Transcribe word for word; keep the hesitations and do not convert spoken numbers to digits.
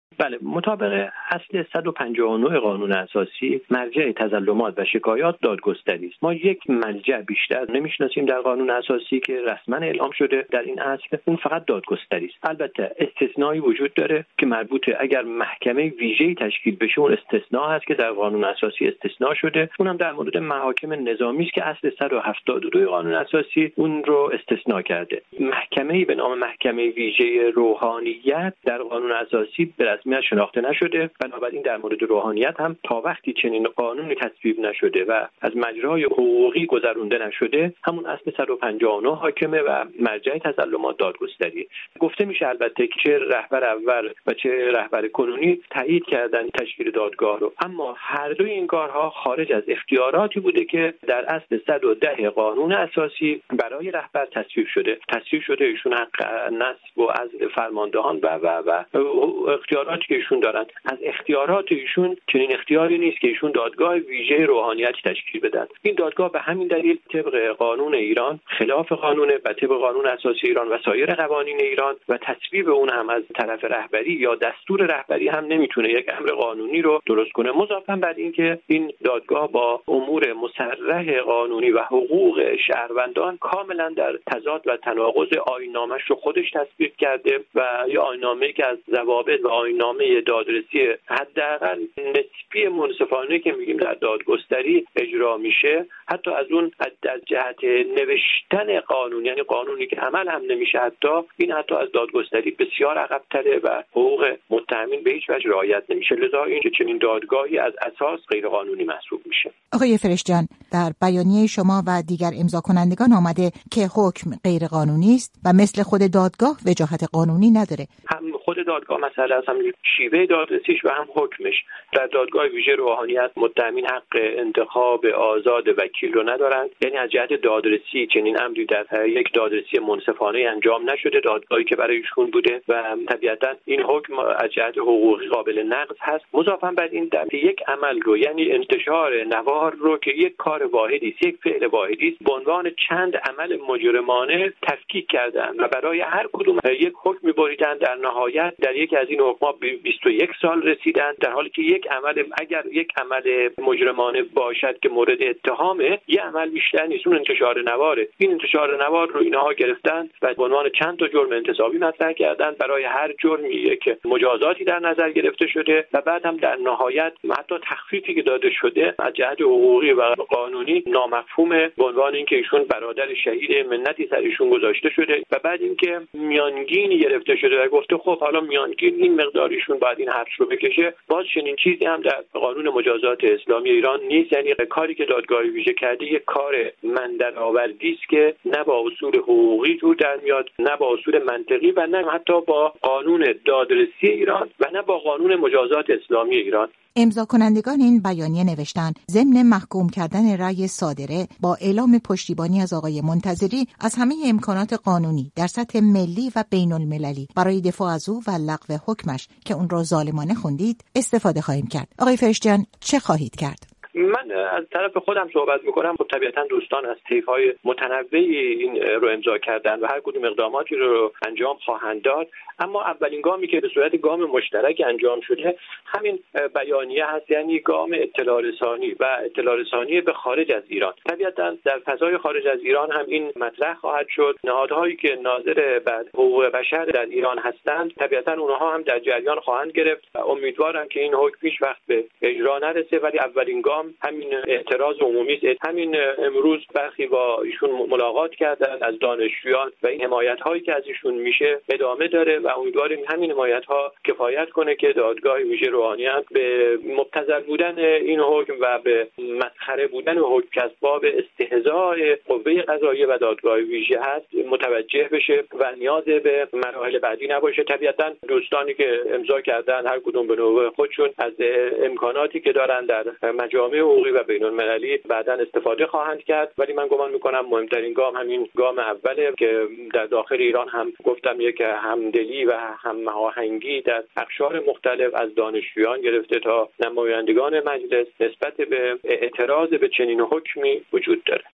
بله، مطابق اصل صد و پنجاه و نه قانون اساسی مرجع تظلمات و شکایات دادگستری است. ما یک مرجع بیشتر نمیشناسیم در قانون اساسی که رسما اعلام شده در این اصل، اون فقط دادگستری است. البته استثنایی وجود داره که مربوطه اگر محکمه ویژه‌ای تشکیل بشه، اون استثناء هست که در قانون اساسی استثناء شده، اونم در مورد محاکم نظامی است که اصل صد و هفتاد و دو قانون اساسی اون رو استثناء کرده. محکمه‌ای به نام محکمه ویژه روحانیت در قانون اساسی به رسمیت شناخته نشده، بنابراین در مورد روحانیت هم تا وقتی چنین قانونی تصویب نشده و از مجرای حقوقی گذرونده نشده، همون اصل صد و پنجاه و نه حاکمه و مرجع تظلمات دادگستری. گفته میشه البته که چه رهبر اول و چه رهبر کنونی تایید کردن تشکیل دادگاه رو، اما هر دوی این کارها خارج از اختیاراتی بوده که در اصل صد و ده قانون اساسی برای رهبر تصویب شده. تصویب شده ایشون حق نصب و عزل فرماندهان و و و اختیاراتی که ایشون دارن. از اختیارات ایشون چنین اختیاری نیست که ایشون دادگاه ویژه روحانیتی تشکیل بدن. این دادگاه به همین دلیل طبق قانون ایران خلاف قانونه و طبق قانون اساسی ایران و سایر قوانین ایران و تصویب اون هم از طرف رهبری یا دستور رهبری هم نمیتونه یک امر قانونی رو درست کنه. مضافاً بر اینکه این دادگاه با امور مصرح قانونی و حقوق شهروندان کاملا در تضاد و تناقض آیین‌نامه‌اش رو خودش تصویب کرده و یا آیین‌نامه‌ای که از ضوابط و آیین‌نامه دادرسی حداقل نسبی منصفانه که میگیم در دادگستری اجرا میشه، حتی از اون از جهت نوشتن قانون، یعنی قانونی که عمل هم نمیشه، حتی این حتی از دادگستری بسیار عقب‌تره و حقوق متهمین به هیچ وجه رعایت نمیشه. لذا این که چنین دادگاهی از اساس غیر قانونی محسوب میشه. آقای فرشتیان، در بیانیه شما و دیگر امضا کنندگان آمده که حکم غیر قانونی است و مثل خود دادگاه وجاهت قانونی نداره. هم خود دادگاه مسئله است، هم شیوه دادرسیش و هم حکمش. در دادگاه ویژه روحانیت متهمین حق انتخاب آزاد وکیل رو ندارند، یعنی از جهت دادرسی چنین امری در یک دادرسی منصفانه انجام نشده، دادگاهی که برای ایشون بوده و طبیعتا این حکم از جهت حقوقی قابل نقض هست. مضافاً بر این در یک عمل رو، یعنی انتشار نوار رو که یک کار واحدی است، یک فعل واحدی است، به عنوان چند عمل مجرمانه تفکیک کردن و برای هر کدوم یک حکم بریدن، در نهایت در یکی از این حکم‌ها بیست و یک سال رسیدن، در حالی که یک عمل اگر یک عمل مجرمانه باشد که مورد اتهامه، یک عمل بیشتر نیست، اون انتشار نواره. این انتشار نوار رو اینها گرفتن و به عنوان چند تا جرم انتصابی مطرح کردن، برای هر جرمی یک مجازاتی در نظر گرفته شده و بعد هم در نهایت حتی تخفیفی که داده شده از جهت حقوقی و قانونی نامفهومه، به عنوان اینکه ایشون برادر شهید منتی سرشون گذاشته شده و بعد اینکه میانگینی گرفته شده و گفته خب حالا میانگین این مقداریشون باید این حرف رو بکشه. باز چنین چیزی هم در قانون مجازات اسلامی ایران نیست، یعنی کاری که دادگاه ویژه کرده یک کار مندرآوردی است که نه با اصول حقوقی جور در میاد، نه با اصول منطقی و نه حتی با قانون دادرسی ایران و نه با قانون مجازات اسلامی ایران. امضا کنندگان این بیانیه نوشتن ضمن محکوم کردن رأی صادره با اعلام پشتیبانی از آقای منتظری از همه امکانات قانونی در سطح ملی و بین المللی برای دفاع از او و لغو حکمش که اون را ظالمانه خوندید استفاده خواهیم کرد. آقای فرشتیان، چه خواهید کرد؟ من از طرف خودم صحبت میکنم. طبیعتا دوستان از طیف‌های متنوعی این رو امضا کردن و هر کدوم اقداماتی رو انجام خواهند داد، اما اولین گامی که به صورت گام مشترک انجام شده همین بیانیه هست، یعنی گام اطلاع رسانی و اطلاع رسانی به خارج از ایران. طبیعتا در فضای خارج از ایران هم این مطرح خواهد شد. نهادهایی که ناظر بر حقوق بشر در ایران هستند طبیعتا اونها هم در جریان خواهند گرفت و امیدوارم که این حکم هیچ وقت به اجرا نرسه، ولی اولین گام همین اعتراض عمومی است. همین امروز برخی با ایشون ملاقات کردن از دانشجویان و این حمایت هایی که از ایشون میشه ادامه داره و امیدواریم همین حمایت ها کفایت کنه که دادگاه ویژه روحانیت به مبتذل بودن این حکم و به مسخره بودن حکم که اسباب استهزاء قوه قضاییه و دادگاه ویژه هست متوجه بشه و نیاز به مراحل بعدی نباشه. طبیعتا دوستانی که امضا کردن هر کدوم به نوبه خودشون از امکاناتی که دارن در مجامع حقوقی و بین المللی بعداً استفاده خواهند کرد، ولی من گمان میکنم مهمترین گام همین گام اوله که در داخل ایران هم گفتم یک همدلی و هم آهنگی در اقشار مختلف از دانشجویان گرفته تا نمایندگان مجلس نسبت به اعتراض به چنین حکمی وجود داره.